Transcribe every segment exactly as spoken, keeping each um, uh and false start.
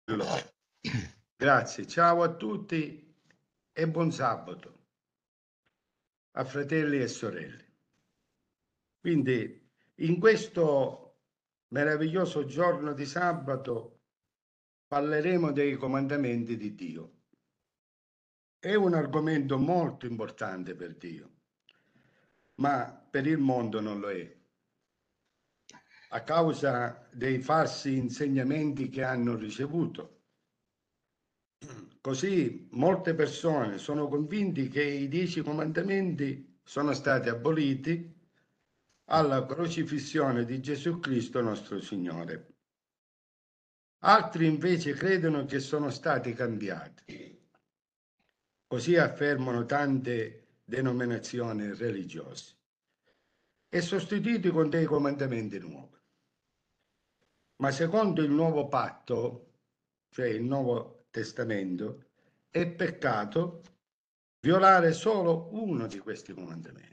Grazie, ciao a tutti e buon sabato a fratelli e sorelle. Quindi in questo meraviglioso giorno di sabato parleremo dei comandamenti di Dio. È un argomento molto importante per Dio, ma per il mondo non lo è, a causa dei falsi insegnamenti che hanno ricevuto. Così molte persone sono convinti che i dieci comandamenti sono stati aboliti alla crocifissione di Gesù Cristo nostro Signore. Altri invece credono che sono stati cambiati. Così affermano tante denominazioni religiose e sostituiti con dei comandamenti nuovi. Ma secondo il nuovo patto, cioè il Nuovo Testamento, è peccato violare solo uno di questi comandamenti.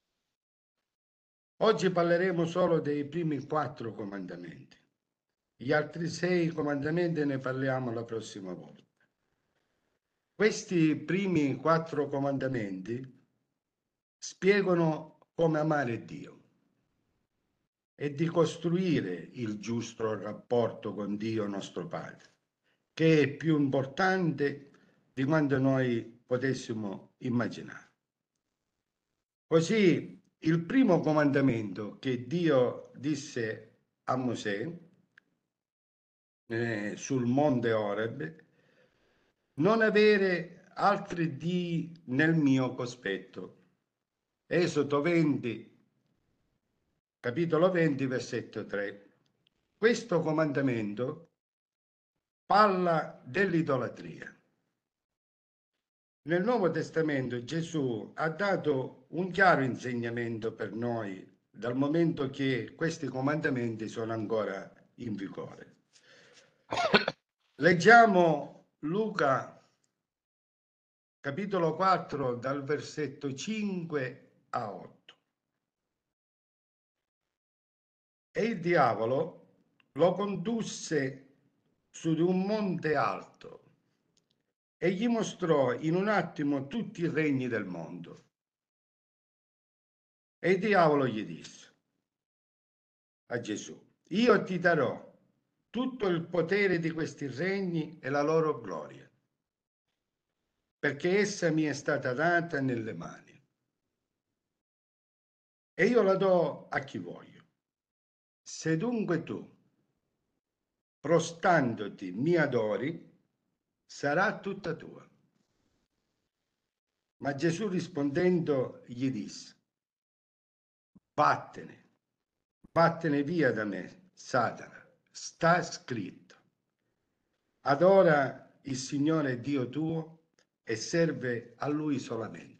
Oggi parleremo solo dei primi quattro comandamenti. Gli altri sei comandamenti ne parliamo la prossima volta. Questi primi quattro comandamenti spiegano come amare Dio e di costruire il giusto rapporto con Dio nostro Padre, che è più importante di quanto noi potessimo immaginare. Così il primo comandamento che Dio disse a Mosè eh, sul monte Oreb: non avere altri dii nel mio cospetto. Esodo venti, capitolo venti, versetto tre. Questo comandamento parla dell'idolatria. Nel Nuovo Testamento Gesù ha dato un chiaro insegnamento per noi, dal momento che questi comandamenti sono ancora in vigore. Leggiamo Luca capitolo quattro dal versetto cinque a otto. E il diavolo lo condusse su di un monte alto e gli mostrò in un attimo tutti i regni del mondo. E il diavolo gli disse a Gesù: io ti darò tutto il potere di questi regni e la loro gloria, perché essa mi è stata data nelle mani. E io la do a chi voglio. Se dunque tu, prostandoti, mi adori, sarà tutta tua. Ma Gesù rispondendo gli disse: vattene, vattene via da me, Satana, sta scritto: adora il Signore Dio tuo e serve a Lui solamente.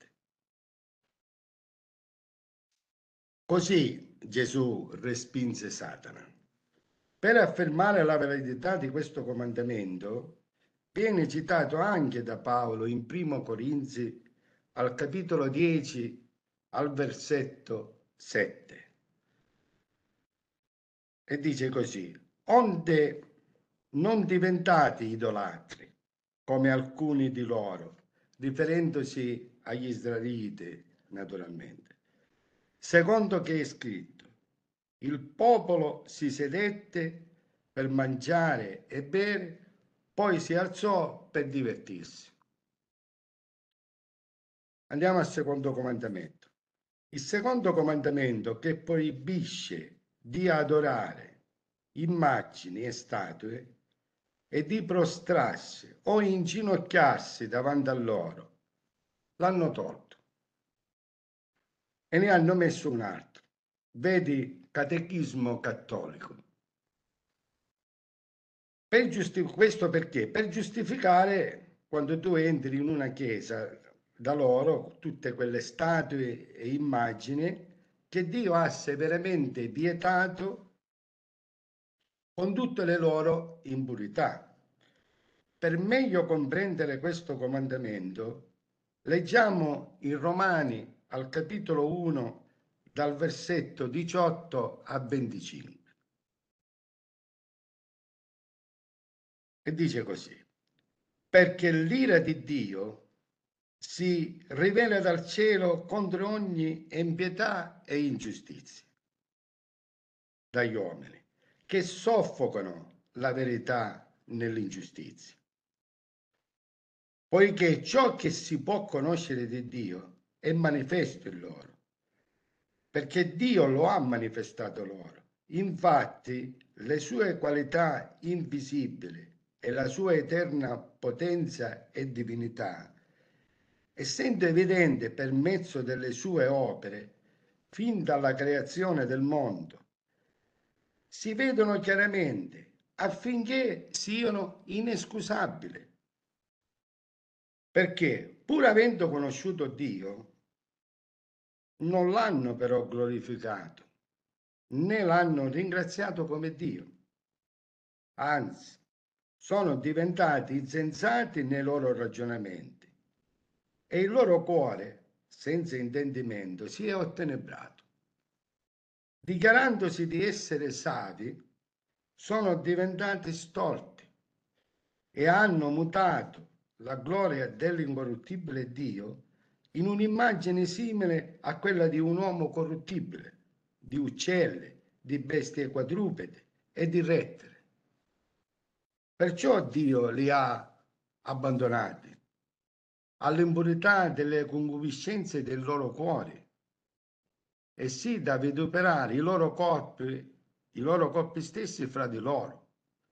Così Gesù respinse Satana. Per affermare la validità di questo comandamento viene citato anche da Paolo in primo Corinzi al capitolo dieci al versetto sette. E dice così: onde non diventate idolatri come alcuni di loro, riferendosi agli israeliti naturalmente, secondo che è scritto: il popolo si sedette per mangiare e bere, poi si alzò per divertirsi. Andiamo al secondo comandamento. Il secondo comandamento, che proibisce di adorare immagini e statue e di prostrarsi o inginocchiarsi davanti a loro, l'hanno tolto e ne hanno messo un altro. Vedi Catechismo Cattolico. Per giusti- questo perché? Per giustificare, quando tu entri in una chiesa, da loro tutte quelle statue e immagini che Dio ha severamente vietato con tutte le loro impurità. Per meglio comprendere questo comandamento, leggiamo in Romani al capitolo uno dal versetto diciotto a venticinque. e dice così: perché l'ira di Dio si rivela dal cielo contro ogni impietà e ingiustizia dagli uomini, che soffocano la verità nell'ingiustizia. Poiché ciò che si può conoscere di Dio è manifesto in loro, perché Dio lo ha manifestato loro. Infatti, le sue qualità invisibili e la sua eterna potenza e divinità, essendo evidente per mezzo delle sue opere, fin dalla creazione del mondo, si vedono chiaramente affinché siano inescusabili. Perché, pur avendo conosciuto Dio, non l'hanno però glorificato, né l'hanno ringraziato come Dio. Anzi, sono diventati insensati nei loro ragionamenti e il loro cuore, senza intendimento, si è ottenebrato. Dichiarandosi di essere savi, sono diventati stolti e hanno mutato la gloria dell'incorruttibile Dio in un'immagine simile a quella di un uomo corruttibile, di uccelli, di bestie quadrupede e di rettili. Perciò Dio li ha abbandonati all'impurità delle concupiscenze dei loro cuori, e sì da vituperare i loro corpi, i loro corpi stessi fra di loro.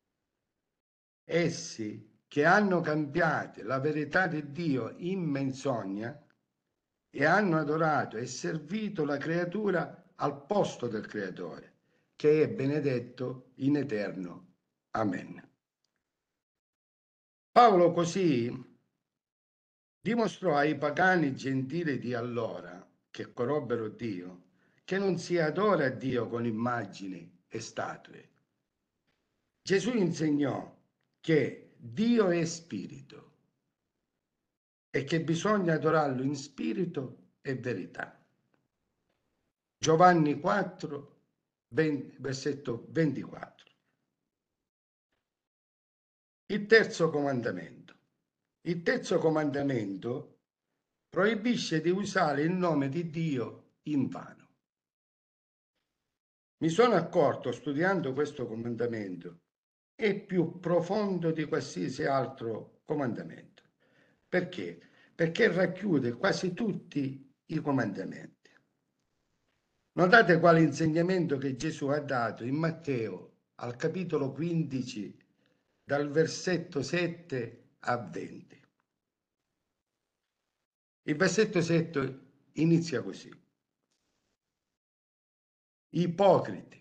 Essi che hanno cambiato la verità di Dio in menzogna e hanno adorato e servito la creatura al posto del Creatore, che è benedetto in eterno. Amen. Paolo così dimostrò ai pagani gentili di allora, che conobero Dio, che non si adora a Dio con immagini e statue. Gesù insegnò che Dio è spirito e che bisogna adorarlo in spirito e verità. Giovanni quattro, venti, versetto ventiquattro. Il terzo comandamento. Il terzo comandamento proibisce di usare il nome di Dio in vano. Mi sono accorto, studiando questo comandamento, è più profondo di qualsiasi altro comandamento. Perché? Perché racchiude quasi tutti i comandamenti. Notate quale insegnamento che Gesù ha dato in Matteo al capitolo quindici, dal versetto sette a venti. Il versetto sette inizia così: ipocriti,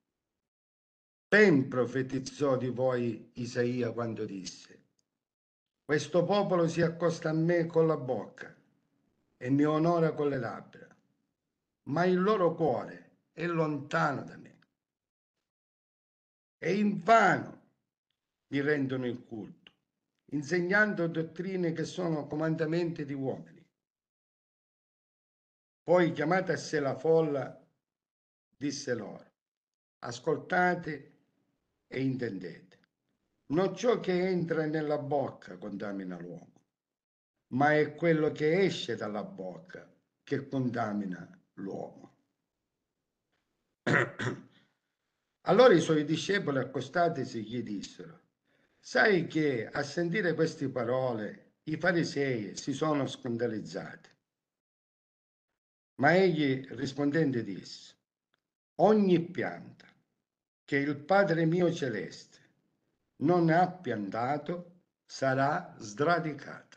ben profetizzò di voi Isaia quando disse: questo popolo si accosta a me con la bocca e mi onora con le labbra, ma il loro cuore è lontano da me. E invano mi rendono il culto, insegnando dottrine che sono comandamenti di uomini. Poi, chiamata a sé la folla, disse loro: ascoltate e intendete. Non ciò che entra nella bocca contamina l'uomo, ma è quello che esce dalla bocca che contamina l'uomo. Allora i suoi discepoli, accostatisi, gli dissero: sai che a sentire queste parole i farisei si sono scandalizzati. Ma egli rispondendo disse: ogni pianta che il Padre mio celeste non ha piantato sarà sradicata.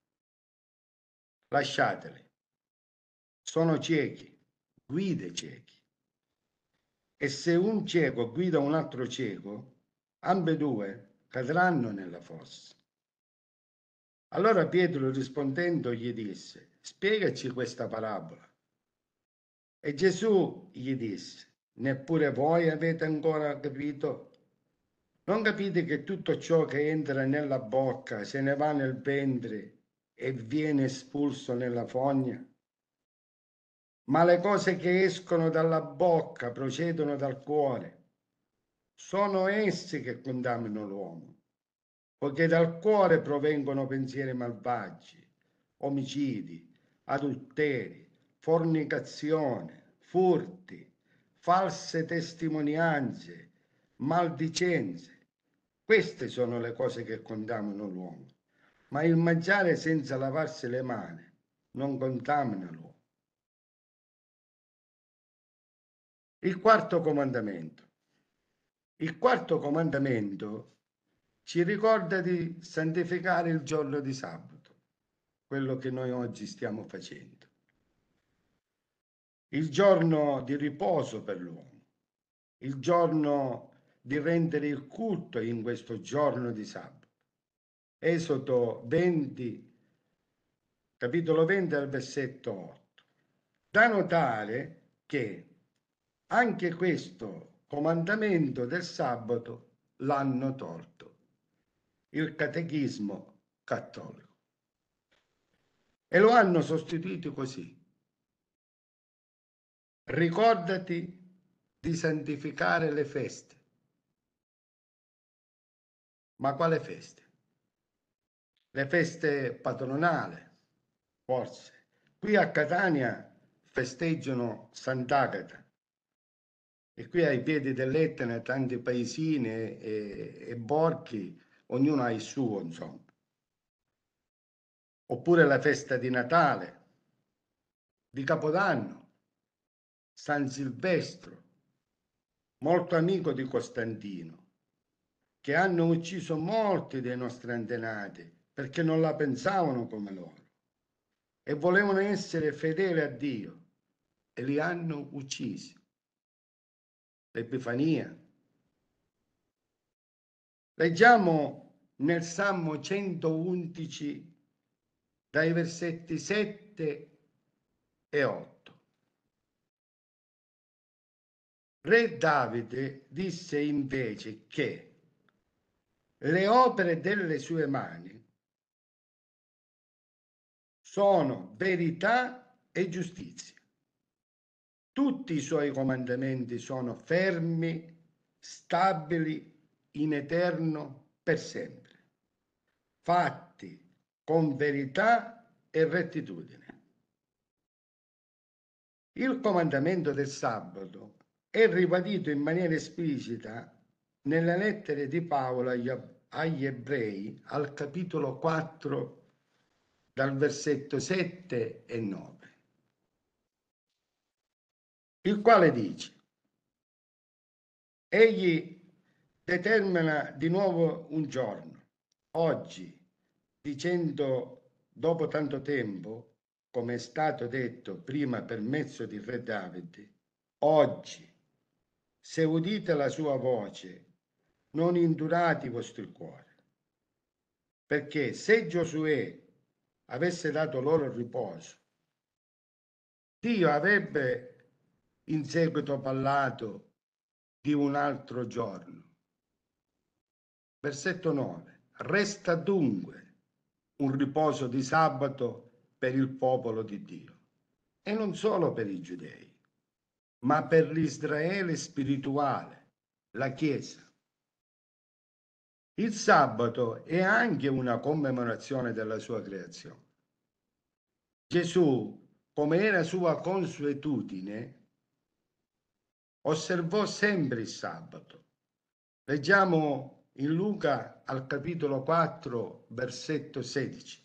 Lasciateli, sono ciechi, guide ciechi. E se un cieco guida un altro cieco, ambedue cadranno nella fossa. Allora Pietro rispondendo gli disse: spiegaci questa parabola. E Gesù gli disse: neppure voi avete ancora capito? Non capite che tutto ciò che entra nella bocca se ne va nel ventre e viene espulso nella fogna? Ma le cose che escono dalla bocca procedono dal cuore. Sono essi che contaminano l'uomo. poiché dal cuore provengono pensieri malvagi, omicidi, adulteri, fornicazione, furti, false testimonianze, maldicenze. Queste sono le cose che contaminano l'uomo, ma il mangiare senza lavarsi le mani non contamina l'uomo. Il quarto comandamento. Il quarto comandamento ci ricorda di santificare il giorno di sabato, quello che noi oggi stiamo facendo. Il giorno di riposo per l'uomo, il giorno di rendere il culto in questo giorno di sabato. Esodo venti, capitolo venti al versetto otto. Da notare che anche questo comandamento del sabato l'hanno tolto, il catechismo cattolico, e lo hanno sostituito così: ricordati di santificare le feste. Ma quale feste? Le feste patronali, forse. Qui a Catania festeggiano Sant'Agata, e qui ai piedi dell'Etna tanti paesini e, e borghi, ognuno ha il suo, insomma. Oppure la festa di Natale, di Capodanno, San Silvestro, molto amico di Costantino, che hanno ucciso molti dei nostri antenati perché non la pensavano come loro e volevano essere fedeli a Dio e li hanno uccisi. L'Epifania. Leggiamo nel Salmo centoundici dai versetti sette e otto. Re Davide disse invece che le opere delle sue mani sono verità e giustizia. Tutti i suoi comandamenti sono fermi, stabili, in eterno per sempre, fatti con verità e rettitudine. Il comandamento del sabato è ribadito in maniera esplicita nelle lettere di Paolo agli, agli Ebrei al capitolo quattro dal versetto sette e nove, il quale dice: egli determina di nuovo un giorno, oggi, dicendo dopo tanto tempo, come è stato detto prima per mezzo di re Davide, oggi, se udite la sua voce, non indurate i vostri cuori, perché se Giosuè avesse dato loro riposo, Dio avrebbe in seguito parlato di un altro giorno. Versetto nove. Resta dunque un riposo di sabato per il popolo di Dio, e non solo per i giudei, ma per l'Israele spirituale, la Chiesa. Il sabato è anche una commemorazione della sua creazione. Gesù, come era sua consuetudine, osservò sempre il sabato. Leggiamo in Luca al capitolo quattro, versetto sedici.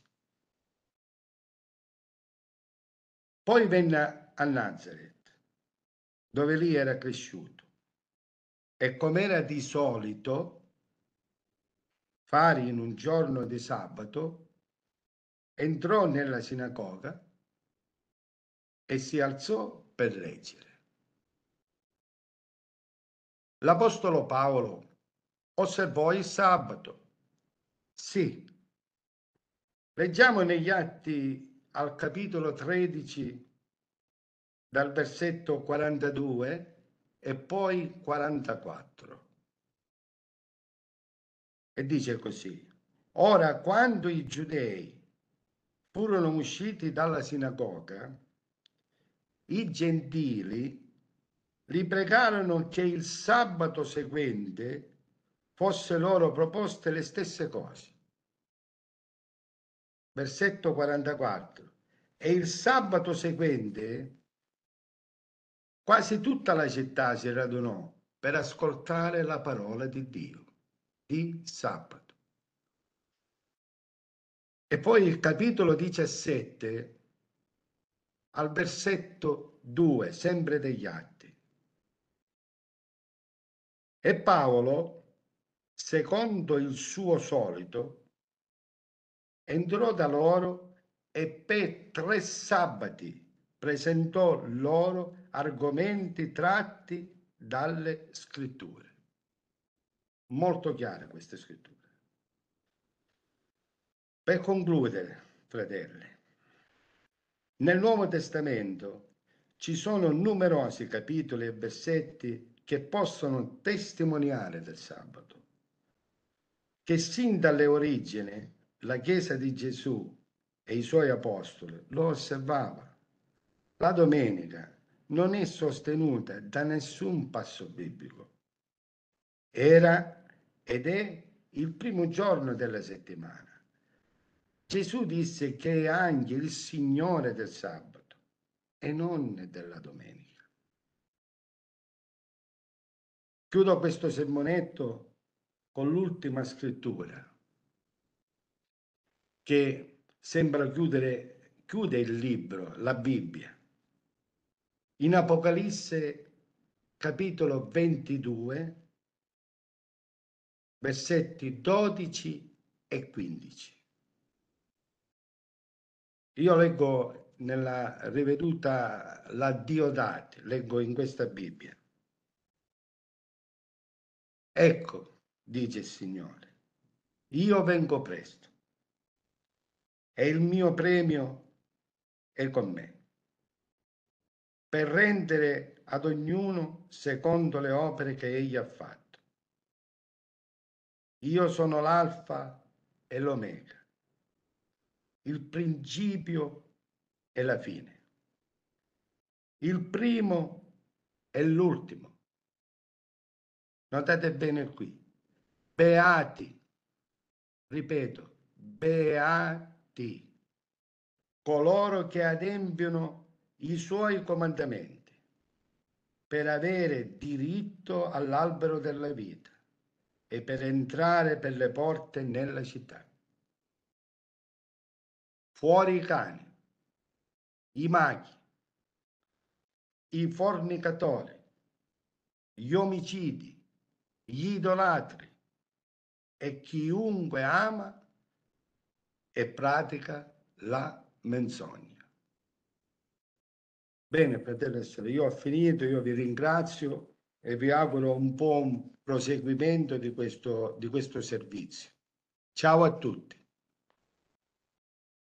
Poi venne a Nazaret, dove lì era cresciuto, e come era di solito fare in un giorno di sabato, entrò nella sinagoga e si alzò per leggere. L'Apostolo Paolo osservò il sabato. Sì. Leggiamo negli Atti al capitolo tredici, dal versetto quarantadue e poi quarantaquattro. E dice così: ora, quando i giudei furono usciti dalla sinagoga, i gentili li pregarono che il sabato seguente fosse loro proposte le stesse cose. Versetto quarantaquattro. E il sabato seguente quasi tutta la città si radunò per ascoltare la parola di Dio, di sabato. E poi il capitolo diciassette, al versetto due, sempre degli Atti. E Paolo, secondo il suo solito, entrò da loro e per tre sabati presentò loro argomenti tratti dalle scritture. Molto chiare queste scritture. Per concludere, fratelli, nel Nuovo Testamento ci sono numerosi capitoli e versetti che possono testimoniare del sabato, che sin dalle origini la Chiesa di Gesù e i suoi apostoli lo osservava. La domenica non è sostenuta da nessun passo biblico. Era ed è il primo giorno della settimana. Gesù disse che è anche il Signore del sabato e non della domenica. Chiudo questo sermonetto con l'ultima scrittura che sembra chiudere, chiude il libro, la Bibbia. In Apocalisse capitolo ventidue, versetti dodici e quindici. Io leggo nella riveduta la Diodati, leggo in questa Bibbia. Ecco, dice il Signore, io vengo presto e il mio premio è con me, per rendere ad ognuno secondo le opere che egli ha fatto. Io sono l'Alfa e l'Omega, il principio e la fine, il primo e l'ultimo. Notate bene qui, beati, ripeto, beati, coloro che adempiono i suoi comandamenti per avere diritto all'albero della vita e per entrare per le porte nella città. Fuori i cani, i maghi, i fornicatori, gli omicidi, gli idolatri e chiunque ama e pratica la menzogna. Bene, fratello e sorelle, io ho finito, io vi ringrazio e vi auguro un buon proseguimento di questo, di questo servizio. Ciao a tutti.